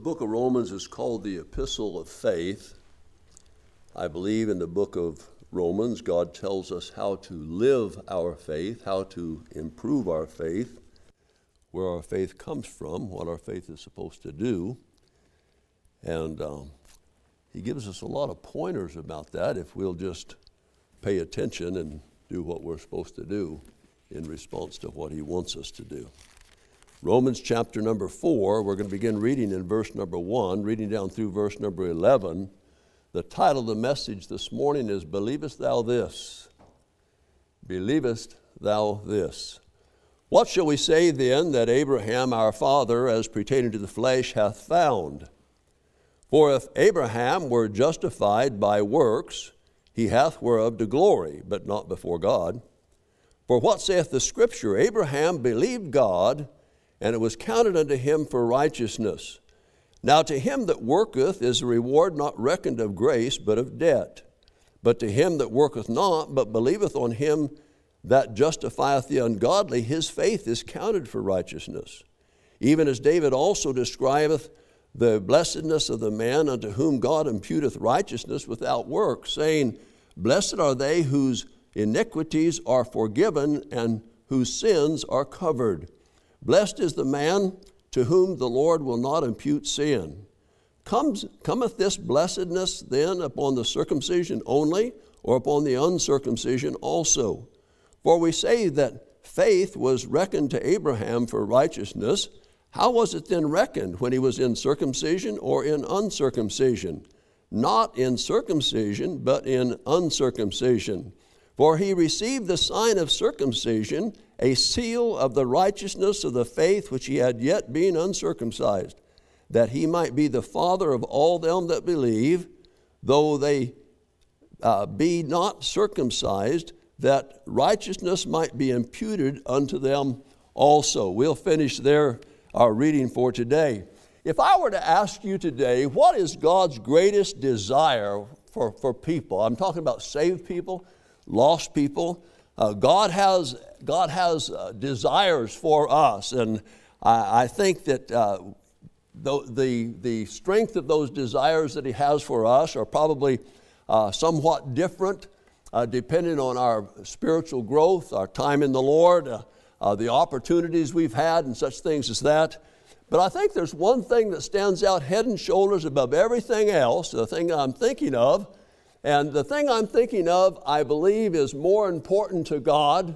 book of Romans is called the Epistle of Faith. I believe in the book of Romans, God tells us how to live our faith, how to improve our faith, where our faith comes from, what our faith is supposed to do. And he gives us a lot of pointers about that if we'll just pay attention and do what we're supposed to do in response to what he wants us to do. Romans chapter number 4, we're going to begin reading in verse number 1, reading down through verse number 11. The title of the message this morning is, Believest Thou This? Believest Thou This? What shall we say then that Abraham our father, as pertaining to the flesh, hath found? For if Abraham were justified by works, he hath whereof to glory, but not before God. For what saith the Scripture? Abraham believed God, and it was counted unto him for righteousness. Now to him that worketh is a reward not reckoned of grace, but of debt. But to him that worketh not, but believeth on him that justifieth the ungodly, his faith is counted for righteousness. Even as David also describeth the blessedness of the man unto whom God imputeth righteousness without works, saying, Blessed are they whose iniquities are forgiven and whose sins are covered. Blessed is the man to whom the Lord will not impute sin. Cometh this blessedness then upon the circumcision only, or upon the uncircumcision also? For we say that faith was reckoned to Abraham for righteousness. How was it then reckoned, when he was in circumcision or in uncircumcision? Not in circumcision, but in uncircumcision. For he received the sign of circumcision, a seal of the righteousness of the faith which he had yet been uncircumcised, that he might be the father of all them that believe, though they be not circumcised, that righteousness might be imputed unto them also. We'll finish there our reading for today. If I were to ask you today, what is God's greatest desire for people? I'm talking about saved people, lost people. God has desires for us, and I think that the strength of those desires that he has for us are probably somewhat different depending on our spiritual growth, our time in the Lord, the opportunities we've had and such things as that. But I think there's one thing that stands out head and shoulders above everything else, the thing I'm thinking of. And the thing I'm thinking of, I believe, is more important to God.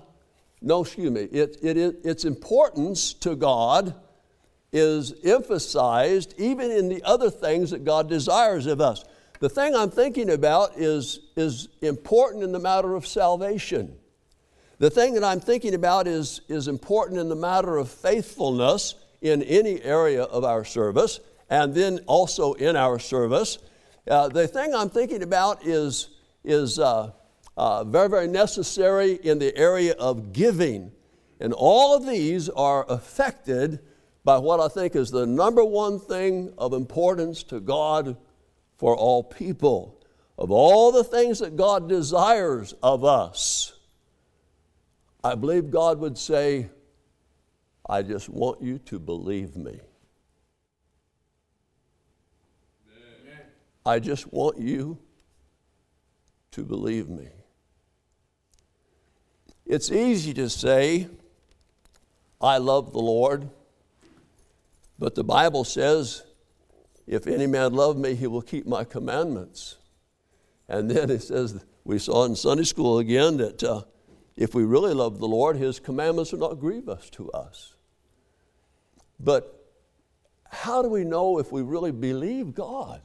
Its importance to God is emphasized even in the other things that God desires of us. The thing I'm thinking about is important in the matter of salvation. The thing that I'm thinking about is important in the matter of faithfulness in any area of our service, and then also in our service. The thing I'm thinking about is very, very necessary in the area of giving. And all of these are affected by what I think is the number one thing of importance to God for all people. Of all the things that God desires of us, I believe God would say, I just want you to believe me. I just want you to believe me. It's easy to say, I love the Lord, but the Bible says, if any man love me, he will keep my commandments. And then it says, we saw in Sunday school again, that if we really love the Lord, his commandments are not grievous to us. But how do we know if we really believe God?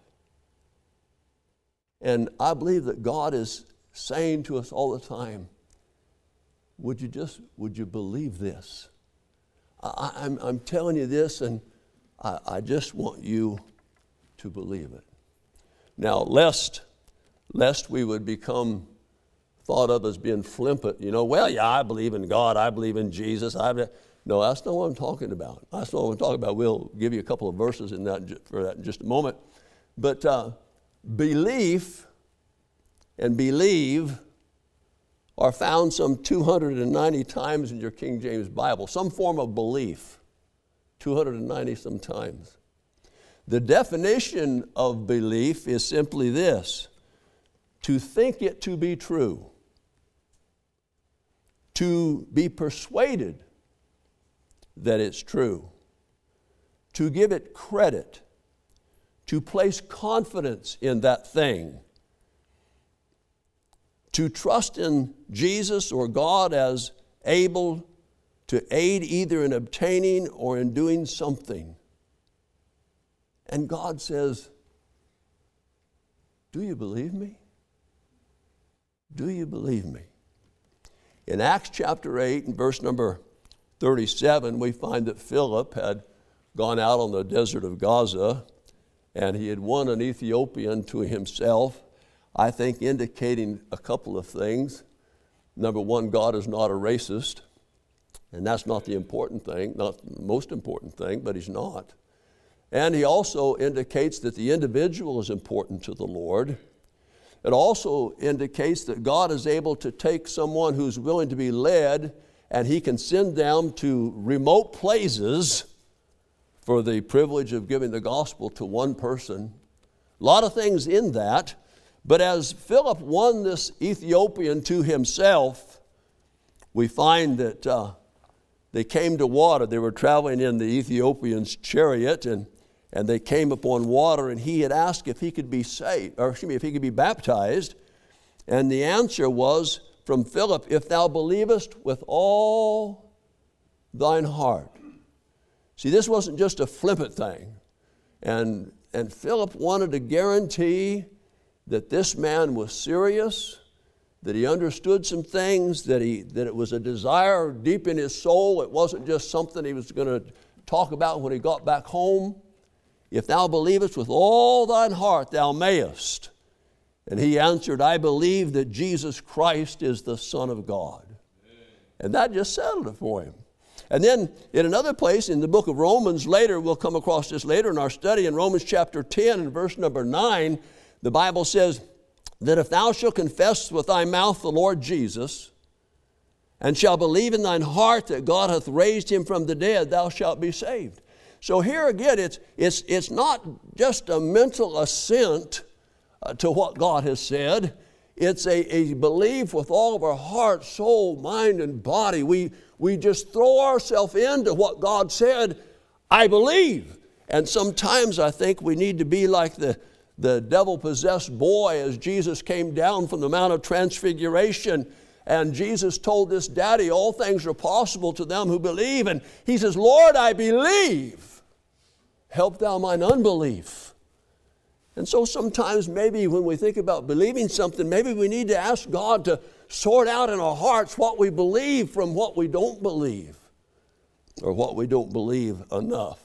And I believe that God is saying to us all the time, would you believe this? I'm telling you this, and I just want you to believe it. Now, lest we would become thought of as being flippant, I believe in God, I believe in Jesus. No, that's not what I'm talking about. That's not what I'm talking about. We'll give you a couple of verses for that in just a moment. But belief and believe are found some 290 times in your King James Bible. Some form of belief, 290 some times. The definition of belief is simply this: to think it to be true, to be persuaded that it's true, to give it credit, to place confidence in that thing, to trust in Jesus or God as able to aid either in obtaining or in doing something. And God says, do you believe me? Do you believe me? In Acts chapter 8 and verse number 37, we find that Philip had gone out on the desert of Gaza, and he had won an Ethiopian to himself, I think indicating a couple of things. Number one, God is not a racist, and that's not the important thing, not the most important thing, but he's not. And he also indicates that the individual is important to the Lord. It also indicates that God is able to take someone who's willing to be led, and he can send them to remote places for the privilege of giving the gospel to one person. A lot of things in that. But as Philip won this Ethiopian to himself, we find that they came to water. They were traveling in the Ethiopian's chariot, and they came upon water, and he had asked if he could be saved, or if he could be baptized. And the answer was from Philip, if thou believest with all thine heart. See, this wasn't just a flippant thing. And Philip wanted to guarantee that this man was serious, that he understood some things, that it was a desire deep in his soul. It wasn't just something he was going to talk about when he got back home. If thou believest with all thine heart, thou mayest. And he answered, I believe that Jesus Christ is the Son of God. And that just settled it for him. And then in another place in the book of Romans, later, we'll come across this later in our study, in Romans chapter 10 and verse number 9, the Bible says that if thou shalt confess with thy mouth the Lord Jesus, and shalt believe in thine heart that God hath raised him from the dead, thou shalt be saved. So here again, it's not just a mental assent to what God has said. It's a belief with all of our heart, soul, mind, and body. We just throw ourselves into what God said, I believe. And sometimes I think we need to be like the devil-possessed boy as Jesus came down from the Mount of Transfiguration. And Jesus told this daddy, all things are possible to them who believe. And he says, Lord, I believe. Help thou mine unbelief. And so sometimes maybe when we think about believing something, maybe we need to ask God to sort out in our hearts what we believe from what we don't believe, or what we don't believe enough.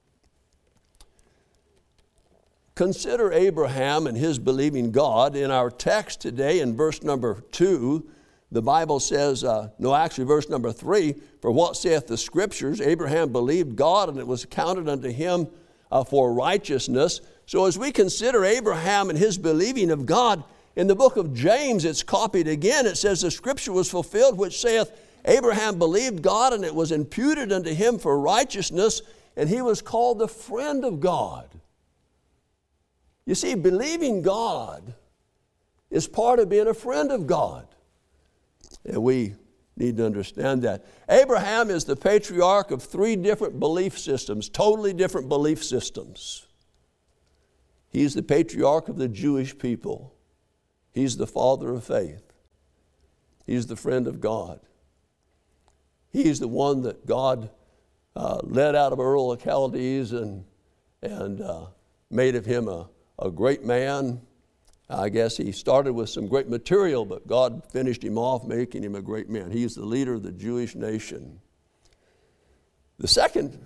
Consider Abraham and his believing God. In our text today in verse number 2, the Bible says, verse number 3, for what saith the Scriptures, Abraham believed God, and it was counted unto him for righteousness. So as we consider Abraham and his believing of God, in the book of James, it's copied again. It says, the Scripture was fulfilled, which saith, Abraham believed God, and it was imputed unto him for righteousness, and he was called the friend of God. You see, believing God is part of being a friend of God. And we need to understand that. Abraham is the patriarch of 3 different belief systems, totally different belief systems. He's the patriarch of the Jewish people. He's the father of faith. He's the friend of God. He's the one that God led out of Ur of the Chaldees and made of him a great man. I guess he started with some great material, but God finished him off, making him a great man. He's the leader of the Jewish nation. The second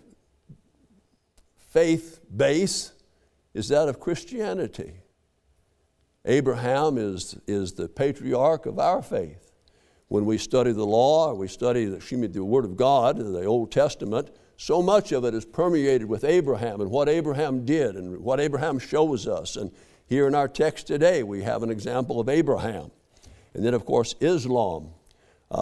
faith base is that of Christianity. Abraham is the patriarch of our faith. When we study the law, or we study the Word of God, the Old Testament, so much of it is permeated with Abraham and what Abraham did and what Abraham shows us. And here in our text today, we have an example of Abraham. And then, of course, Islam.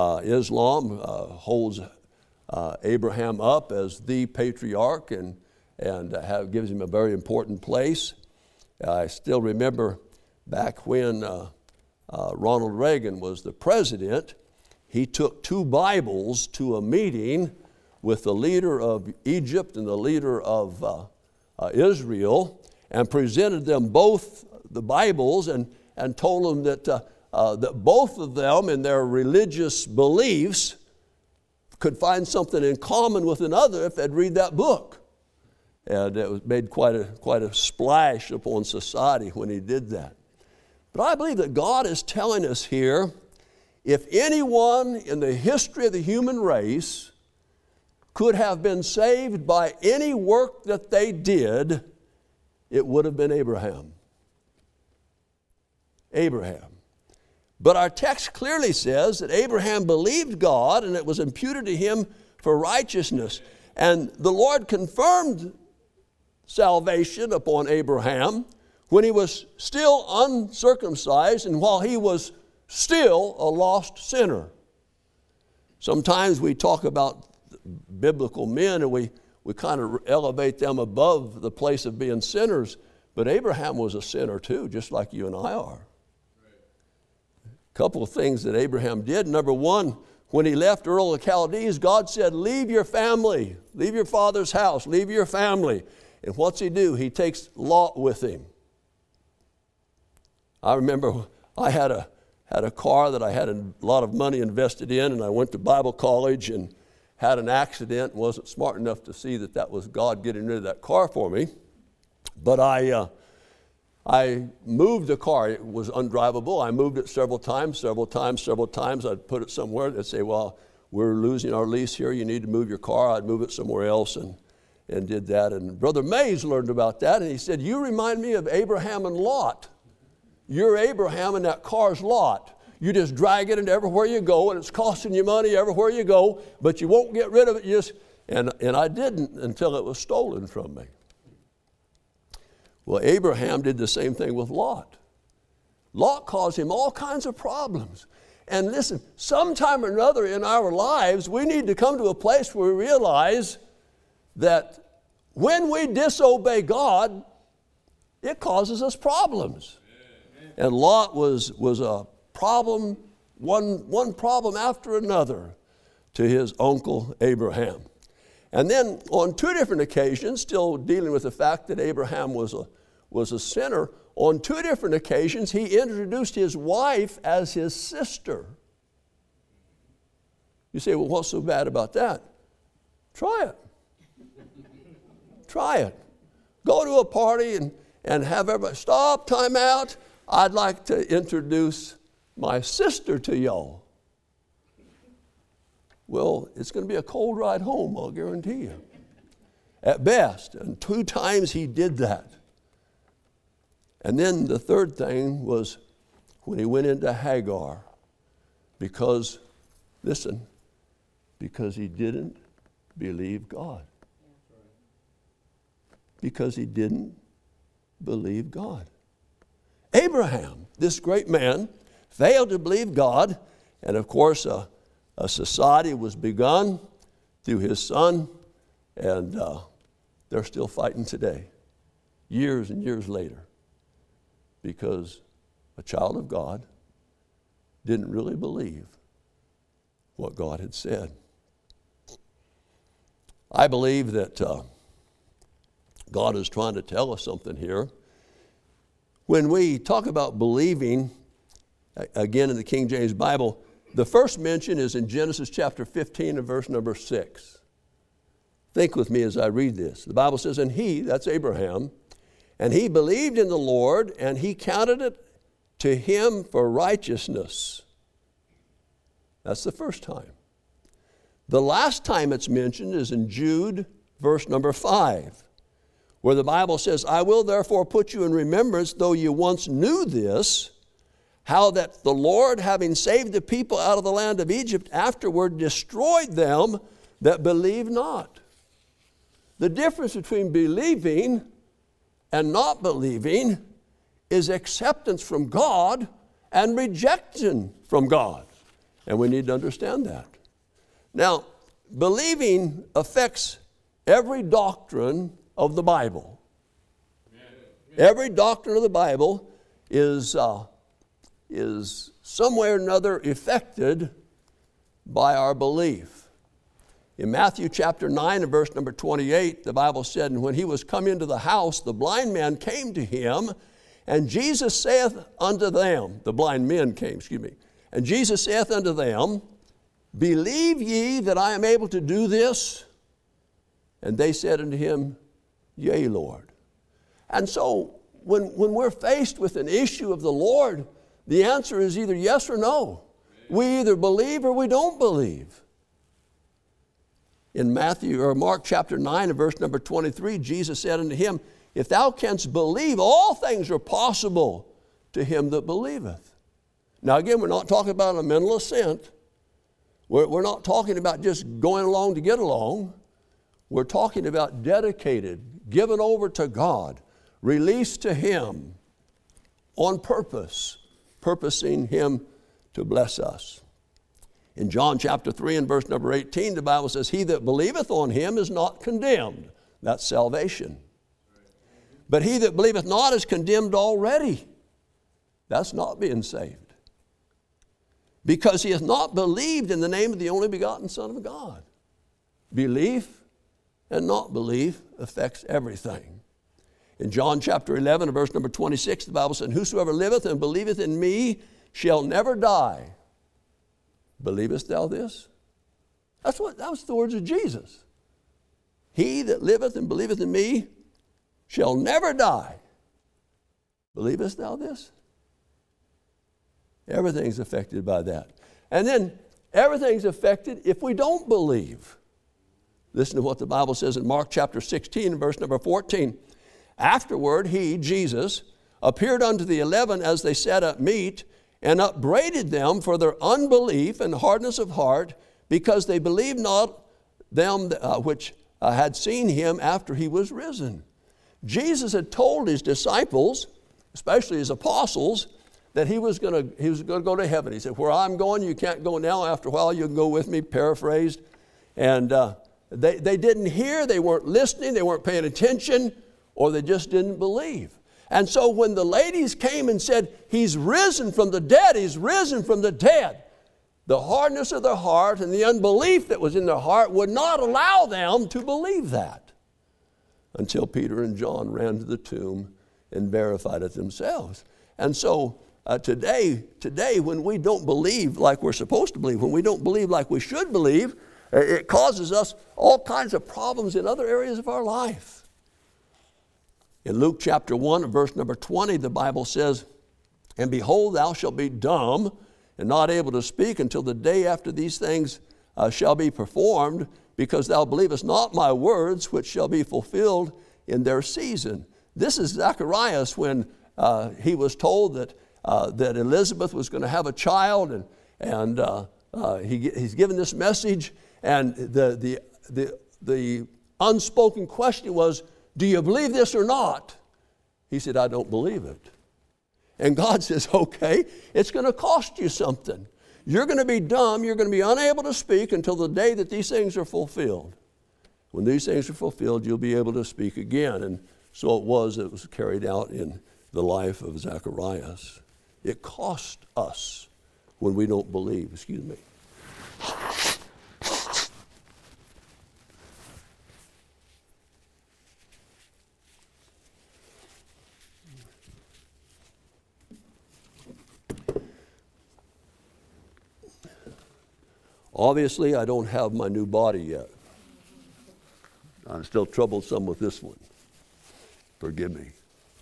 Islam holds Abraham up as the patriarch, and and gives him a very important place. I still remember back when Ronald Reagan was the president, he took 2 Bibles to a meeting with the leader of Egypt and the leader of Israel, and presented them both the Bibles and told them that both of them in their religious beliefs could find something in common with another if they'd read that book. And it was made quite a splash upon society when he did that. But I believe that God is telling us here, if anyone in the history of the human race could have been saved by any work that they did, it would have been Abraham. Abraham. But our text clearly says that Abraham believed God and it was imputed to him for righteousness. And the Lord confirmed salvation upon Abraham when he was still uncircumcised and while he was still a lost sinner. Sometimes we talk about biblical men and we kind of elevate them above the place of being sinners, but Abraham was a sinner too, just like you and I are. A couple of things that Abraham did. Number one, when he left Ur of the Chaldees, God said, leave your family, leave your father's house, leave your family. And what's he do? He takes Lot with him. I remember I had a car that I had a lot of money invested in, and I went to Bible college and had an accident, wasn't smart enough to see that was God getting rid of that car for me. But I moved the car. It was undrivable. I moved it several times. I'd put it somewhere. They'd say, well, we're losing our lease here. You need to move your car. I'd move it somewhere else and did that. And Brother Mays learned about that, and he said, you remind me of Abraham and Lot. You're Abraham and that car's Lot. You just drag it into everywhere you go, and it's costing you money everywhere you go, but you won't get rid of it. And I didn't until it was stolen from me. Well, Abraham did the same thing with Lot. Lot caused him all kinds of problems. And listen, sometime or another in our lives, we need to come to a place where we realize that when we disobey God, it causes us problems. And Lot was a problem, one problem after another to his uncle Abraham. And then on 2 different occasions, still dealing with the fact that Abraham was a sinner, on 2 different occasions he introduced his wife as his sister. You say, well, what's so bad about that? Try it. Try it. Go to a party and have everybody, stop, time out. I'd like to introduce my sister to y'all. Well, it's going to be a cold ride home, I'll guarantee you. At best. And 2 times he did that. And then the third thing was when he went into Hagar. Because he didn't believe God. Because he didn't believe God. Abraham, this great man, failed to believe God, and of course a society was begun through his son, and they're still fighting today, years and years later, because a child of God didn't really believe what God had said. I believe that God is trying to tell us something here. When we talk about believing, again in the King James Bible, the first mention is in Genesis chapter 15 and verse number 6. Think with me as I read this. The Bible says, and he, that's Abraham, and he believed in the Lord, and he counted it to him for righteousness. That's the first time. The last time it's mentioned is in Jude, verse number 5. Where the Bible says, I will therefore put you in remembrance, though you once knew this, how that the Lord, having saved the people out of the land of Egypt, afterward destroyed them that believe not. The difference between believing and not believing is acceptance from God and rejection from God. And we need to understand that. Now, believing affects every doctrine of the Bible. Every doctrine of the Bible is somewhere or another affected by our belief. In Matthew chapter 9 and verse number 28, the Bible said, "And when he was come into the house, the blind man came to him, and Jesus saith unto them," the blind men came, "and Jesus saith unto them, Believe ye that I am able to do this? And they said unto him, Yea, Lord." And so when we're faced with an issue of the Lord, the answer is either yes or no. We either believe or we don't believe. In Mark chapter 9 and verse number 23, Jesus said unto him, "If thou canst believe, all things are possible to him that believeth." Now again, we're not talking about a mental assent. We're not talking about just going along to get along. We're talking about dedicated, given over to God, released to Him on purpose, purposing Him to bless us. In John chapter 3 and verse number 18, the Bible says, "He that believeth on Him is not condemned." That's salvation. "But he that believeth not is condemned already." That's not being saved. "Because he hath not believed in the name of the only begotten Son of God." Belief and not belief affects everything. In John chapter 11 and verse number 26, the Bible said, "Whosoever liveth and believeth in me shall never die." Believest thou this? That was the words of Jesus. "He that liveth and believeth in me shall never die." Believest thou this? Everything's affected by that. And then everything's affected if we don't believe. Listen to what the Bible says in Mark chapter 16, verse number 14. "Afterward he," Jesus, "appeared unto the 11 as they sat at meat, and upbraided them for their unbelief and hardness of heart, because they believed not them which had seen him after he was risen." Jesus had told his disciples, especially his apostles, that he was going to go to heaven. He said, "Where I'm going, you can't go now. After a while, you can go with me," paraphrased. And they didn't hear, they weren't listening, they weren't paying attention, or they just didn't believe. And so when the ladies came and said, "He's risen from the dead, He's risen from the dead," the hardness of their heart and the unbelief that was in their heart would not allow them to believe that, until Peter and John ran to the tomb and verified it themselves. And so today, when we don't believe like we're supposed to believe, when we don't believe like we should believe, it causes us all kinds of problems in other areas of our life. In Luke chapter 1, verse number 20, the Bible says, "And behold, thou shalt be dumb and not able to speak until the day after these things shall be performed, because thou believest not my words, which shall be fulfilled in their season." This is Zacharias when he was told that Elizabeth was going to have a child, and he's given this message, and the unspoken question was, "Do you believe this or not?" He said, "I don't believe it." And God says, "Okay, it's going to cost you something. You're going to be dumb, you're going to be unable to speak until the day that these things are fulfilled. When these things are fulfilled, you'll be able to speak again." And so it was carried out in the life of Zacharias. It costs us when we don't believe. Excuse me. Obviously, I don't have my new body yet. I'm still troublesome with this one. Forgive me.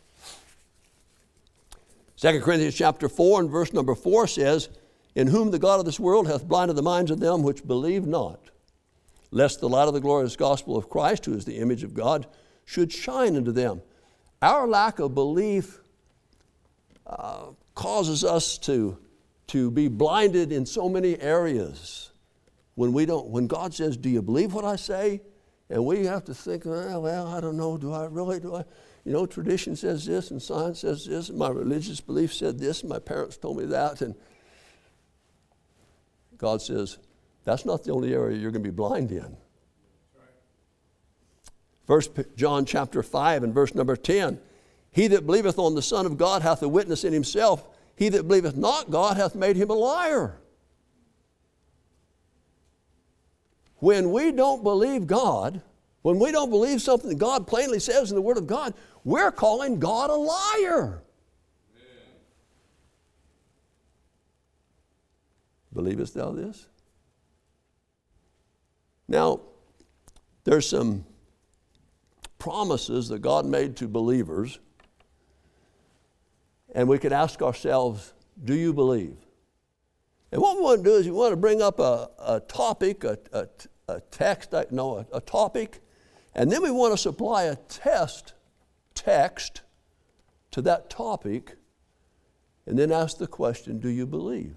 2 Corinthians chapter 4 and verse number 4 says, "In whom the God of this world hath blinded the minds of them which believe not, lest the light of the glorious gospel of Christ, who is the image of God, should shine unto them." Our lack of belief causes us to be blinded in so many areas. When God says, "Do you believe what I say?" And we have to think, well, I don't know, do I? You know, tradition says this, and science says this, and my religious belief said this, and my parents told me that. And God says, that's not the only area you're going to be blind in. John chapter 5 and verse number 10. He that believeth on the Son of God hath a witness in himself. He that believeth not God hath made him a liar. When we don't believe God, when we don't believe something that God plainly says in the Word of God, we're calling God a liar. Amen. Believest thou this? Now, there's some promises that God made to believers, and we could ask ourselves, do you believe? And what we want to do is we want to bring up a topic, a topic, and then we want to supply a text to that topic, and then ask the question, do you believe?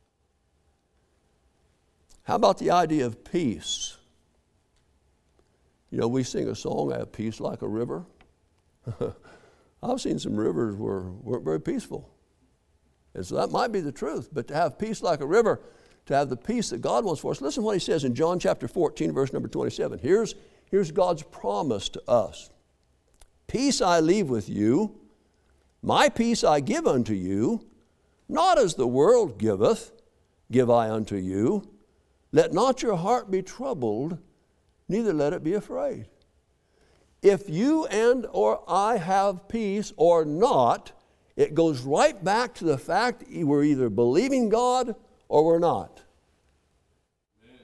How about the idea of peace? You know, we sing a song, I have peace like a river. I've seen some rivers weren't very peaceful. And so that might be the truth. But to have peace like a river, to have the peace that God wants for us, listen to what he says in John chapter 14, verse number 27. Here's God's promise to us. Peace I leave with you, my peace I give unto you, not as the world giveth, give I unto you. Let not your heart be troubled, neither let it be afraid. If you and or I have peace or not, it goes right back to the fact we're either believing God or we're not. Amen.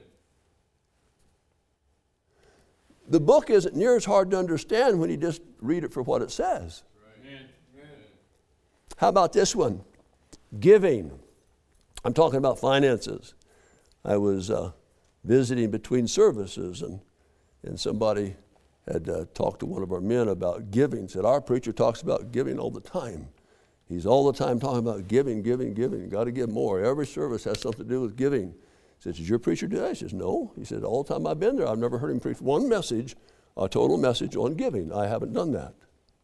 The book isn't near as hard to understand when you just read it for what it says. Right. Amen. How about this one? Giving. I'm talking about finances. I was visiting between services, and somebody had talked to one of our men about giving. Said, our preacher talks about giving all the time. He's all the time talking about giving. You got to give more. Every service has something to do with giving. He says, does your preacher do that? He says, no. He said, all the time I've been there, I've never heard him preach one message, a total message on giving. I haven't done that.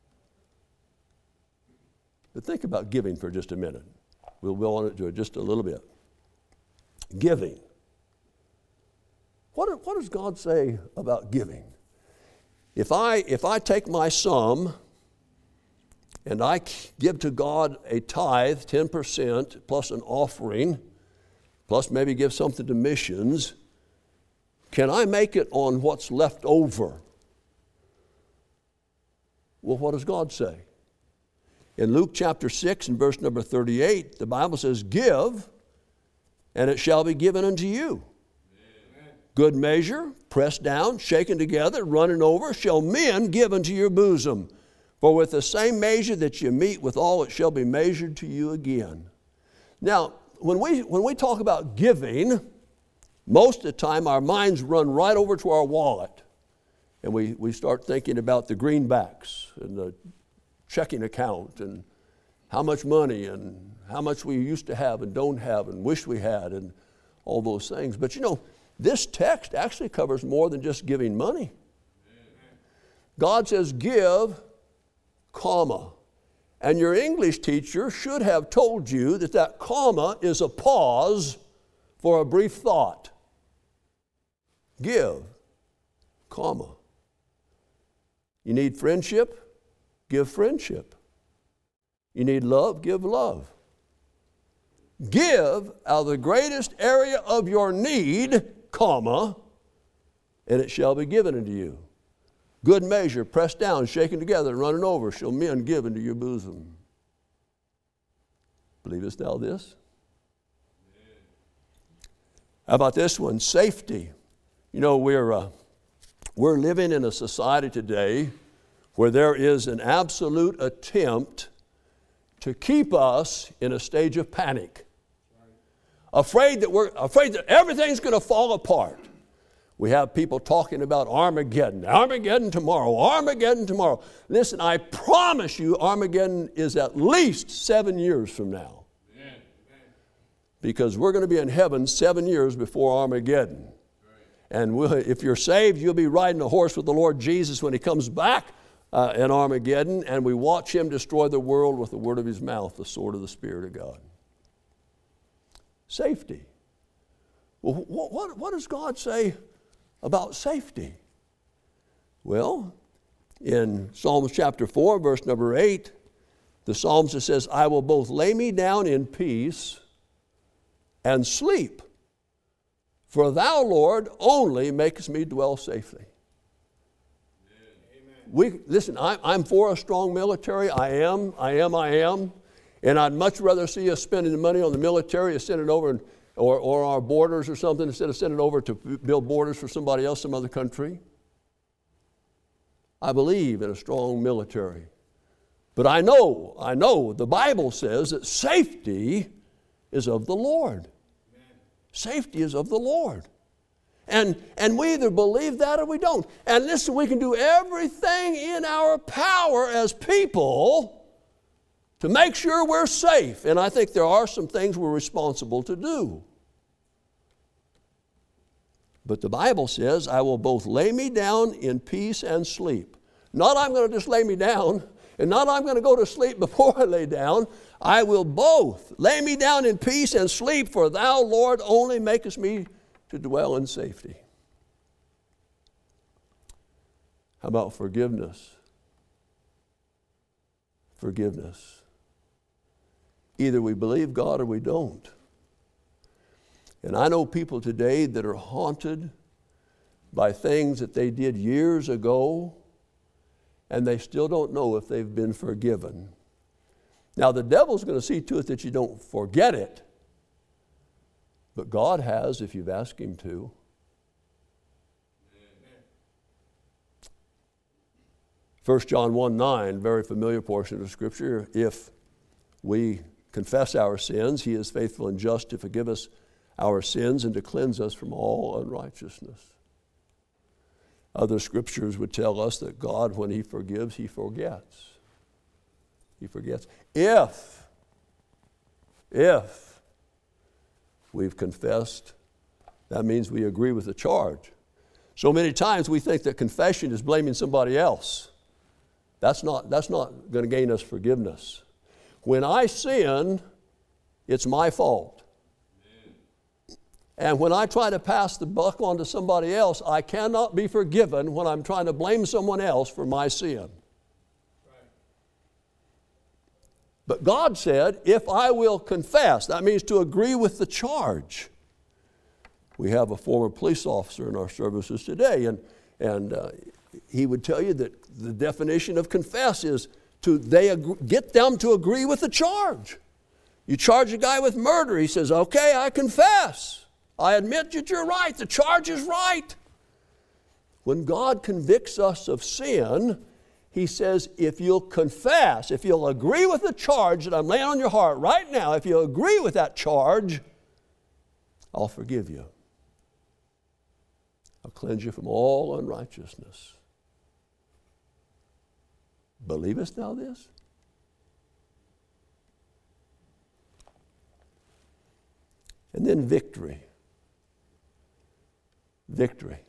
But think about giving for just a minute. We'll go on into it just a little bit. Giving. What does God say about giving? If I take my sum and I give to God a tithe, 10%, plus an offering, plus maybe give something to missions, can I make it on what's left over? Well, what does God say? In Luke chapter 6 and verse number 38, the Bible says, give, and it shall be given unto you. Amen. Good measure, pressed down, shaken together, running over, shall men give unto your bosom. For with the same measure that you meet withal, it shall be measured to you again. Now, when we talk about giving, most of the time our minds run right over to our wallet. And we start thinking about the greenbacks and the checking account and how much money and how much we used to have and don't have and wish we had and all those things. But you know, this text actually covers more than just giving money. God says give, comma. And your English teacher should have told you that comma is a pause for a brief thought. Give, comma. You need friendship? Give friendship. You need love? Give love. Give out of the greatest area of your need, comma, and it shall be given unto you. Good measure, pressed down, shaken together, and running over, shall men give into your bosom. Believest thou this? Amen. How about this one? Safety. You know, we're living in a society today where there is an absolute attempt to keep us in a stage of panic. Afraid that everything's going to fall apart. We have people talking about Armageddon. Armageddon tomorrow. Listen, I promise you Armageddon is at least 7 years from now. Amen. Because we're going to be in heaven 7 years before Armageddon. Right. And if you're saved, you'll be riding a horse with the Lord Jesus when He comes back in Armageddon, and we watch Him destroy the world with the word of His mouth, the sword of the Spirit of God. Safety. Well, what does God say about safety? Well, In Psalms chapter 4, verse number 8, the psalmist says, I will both lay me down in peace and sleep, for thou, Lord, only makest me dwell safely. Listen, I'm for a strong military. I am. And I'd much rather see us spending the money on the military and send it over or our borders or something instead of sending it over to build borders for somebody else, some other country. I believe in a strong military. But I know the Bible says that safety is of the Lord. Amen. Safety is of the Lord. And we either believe that or we don't. And listen, we can do everything in our power as people to make sure we're safe. And I think there are some things we're responsible to do. But the Bible says, I will both lay me down in peace and sleep. Not I'm going to just lay me down, and not I'm going to go to sleep before I lay down. I will both lay me down in peace and sleep, for thou, Lord, only makest me to dwell in safety. How about forgiveness? Forgiveness. Either we believe God or we don't. And I know people today that are haunted by things that they did years ago, and they still don't know if they've been forgiven. Now, the devil's going to see to it that you don't forget it. But God has, if you've asked Him to. Amen. 1 John 1:9, very familiar portion of Scripture. If we confess our sins, He is faithful and just to forgive us our sins and to cleanse us from all unrighteousness. Other Scriptures would tell us that God, when He forgives, He forgets. He forgets. If we've confessed, that means we agree with the charge. So many times we think that confession is blaming somebody else. That's not going to gain us forgiveness. When I sin, it's my fault. And when I try to pass the buck on to somebody else, I cannot be forgiven when I'm trying to blame someone else for my sin. But God said, if I will confess, that means to agree with the charge. We have a former police officer in our services today, and he would tell you that the definition of confess is get them to agree with the charge. You charge a guy with murder, he says, okay, I confess. I admit that you're right, the charge is right. When God convicts us of sin, He says, if you'll confess, if you'll agree with the charge that I'm laying on your heart right now, if you'll agree with that charge, I'll forgive you. I'll cleanse you from all unrighteousness. Believest thou this? And then victory. Victory.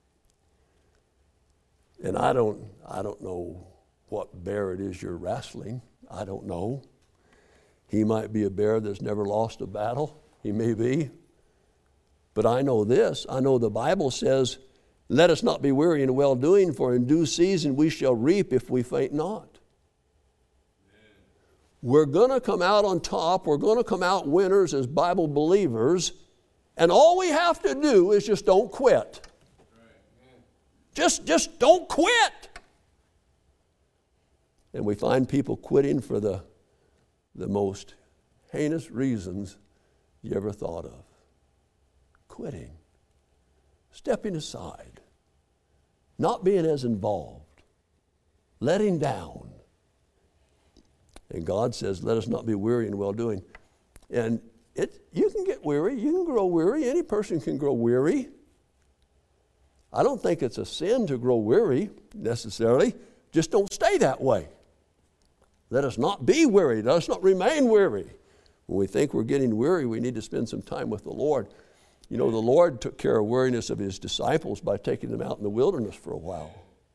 And I don't know what bear it is you're wrestling. I don't know. He might be a bear that's never lost a battle. He may be. But I know this. I know the Bible says, let us not be weary in well-doing, for in due season we shall reap if we faint not. Amen. We're going to come out on top. We're going to come out winners as Bible believers. And all we have to do is just don't quit. Just don't quit. And we find people quitting for the most heinous reasons you ever thought of. Quitting. Stepping aside. Not being as involved. Letting down. And God says, let us not be weary in well-doing. And you can get weary. You can grow weary. Any person can grow weary. I don't think it's a sin to grow weary necessarily. Just don't stay that way. Let us not be weary. Let us not remain weary. When we think we're getting weary, we need to spend some time with the Lord. You know, the Lord took care of weariness of His disciples by taking them out in the wilderness for a while.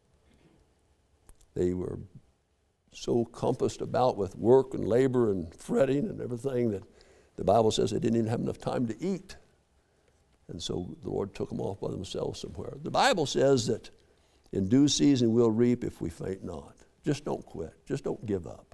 They were so compassed about with work and labor and fretting and everything that the Bible says they didn't even have enough time to eat. And so the Lord took them off by themselves somewhere. The Bible says that In due season we'll reap if we faint not. Just don't quit. Just don't give up.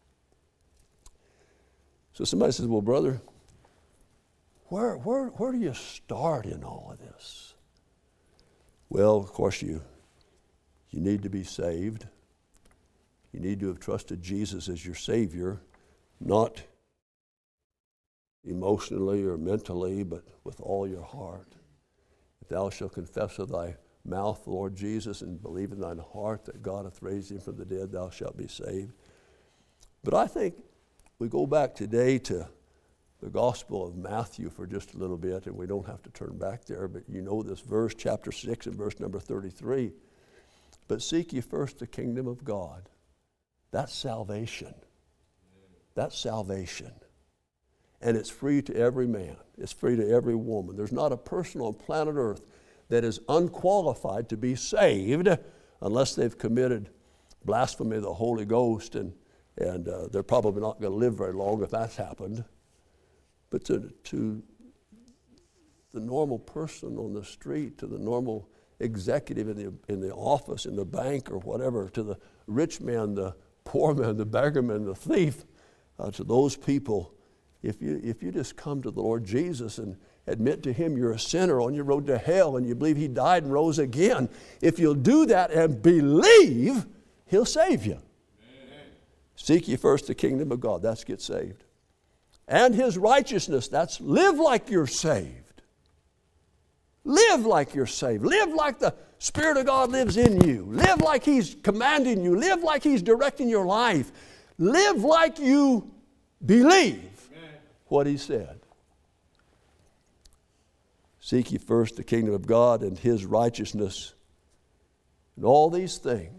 So somebody says, well, brother, where do you start in all of this? Well, of course, you need to be saved. You need to have trusted Jesus as your Savior, not emotionally or mentally, but with all your heart. If thou shalt confess with thy mouth the Lord Jesus and believe in thine heart that God hath raised him from the dead, thou shalt be saved. But I think we go back today to the Gospel of Matthew for just a little bit, and we don't have to turn back there, but you know this verse, chapter 6 and verse number 33. But seek ye first the kingdom of God. That's salvation. That's salvation. And it's free to every man. It's free to every woman. There's not a person on planet Earth that is unqualified to be saved unless they've committed blasphemy of the Holy Ghost, and they're probably not going to live very long if that's happened. But to the normal person on the street, to the normal executive in the office, in the bank or whatever, to the rich man, the poor man, the beggarman, the thief, to those people, if you just come to the Lord Jesus and admit to him you're a sinner on your road to hell and you believe he died and rose again, if you'll do that and believe, he'll save you. Amen. Seek ye first the kingdom of God. That's get saved. And his righteousness. That's live like you're saved. Live like you're saved. Live like the Spirit of God lives in you. Live like he's commanding you. Live like he's directing your life. Live like you believe what he said. Seek ye first the kingdom of God and his righteousness, and all these things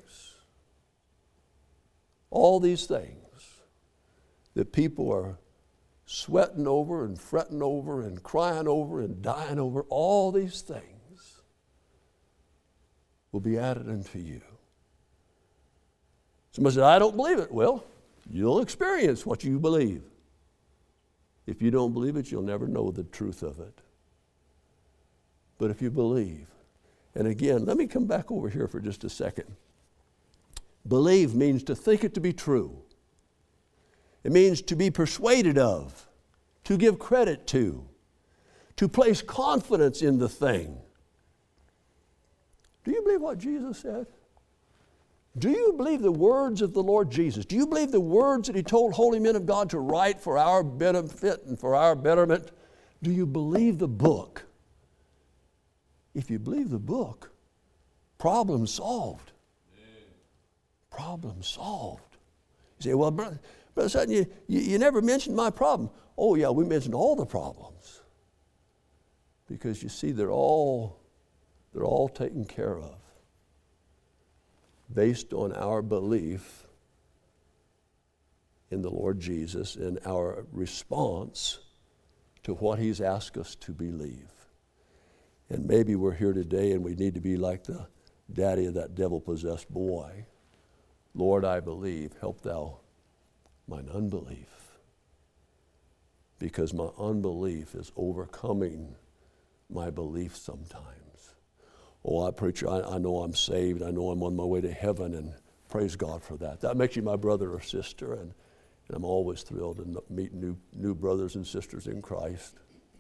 that people are sweating over and fretting over and crying over and dying over, all these things will be added unto you. Somebody said, I don't believe it. Well, you'll experience what you believe. If you don't believe it, you'll never know the truth of it. But if you believe, and again, let me come back over here for just a second. Believe means to think it to be true. It means to be persuaded of, to give credit to place confidence in the thing. Do you believe what Jesus said? Do you believe the words of the Lord Jesus? Do you believe the words that he told holy men of God to write for our benefit and for our betterment? Do you believe the book? If you believe the book, problem solved. Problem solved. You say, well, Brother Sutton, you never mentioned my problem. Oh yeah, we mentioned all the problems. Because you see, they're all taken care of based on our belief in the Lord Jesus and our response to what he's asked us to believe. And maybe we're here today and we need to be like the daddy of that devil-possessed boy. Lord, I believe, help thou mine unbelief. Because my unbelief is overcoming my belief sometimes. Oh, preacher, I know I'm saved. I know I'm on my way to heaven, and praise God for that. That makes you my brother or sister, and I'm always thrilled to meet new brothers and sisters in Christ.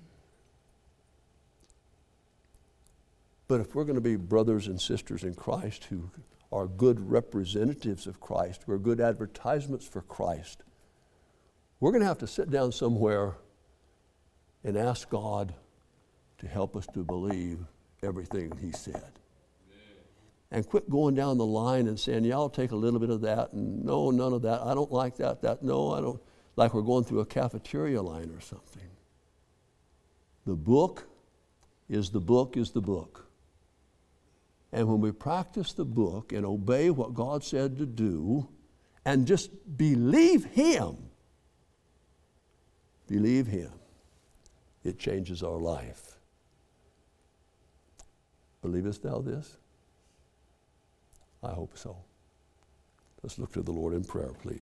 But if we're going to be brothers and sisters in Christ who are good representatives of Christ, who are good advertisements for Christ, we're going to have to sit down somewhere and ask God to help us to believe everything he said. Amen. And quit going down the line and saying, yeah, I'll take a little bit of that, and no, none of that. I don't like that. No, I don't. Like we're going through a cafeteria line or something. The book is the book is the book. And when we practice the book and obey what God said to do and just believe him, it changes our life. Believest thou this? I hope so. Let's look to the Lord in prayer, please.